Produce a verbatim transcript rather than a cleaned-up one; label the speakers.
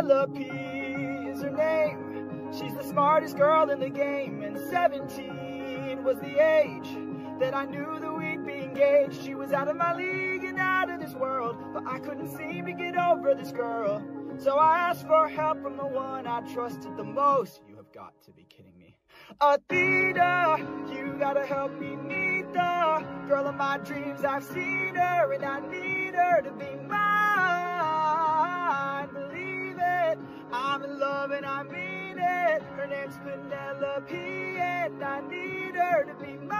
Speaker 1: Penelope is her name. She's the smartest girl in the game, and seventeen was the age that I knew that we'd be engaged. She was out of my league and out of this world, but I couldn't seem to get over this girl. So I asked for help from the one I trusted the most. You have got to be kidding me. Athena, you gotta help me meet the girl of my dreams. I've seen her and I need her to be mine. Believe it, I'm in love and I mean it. Her name's Penelope and I need her to be mine.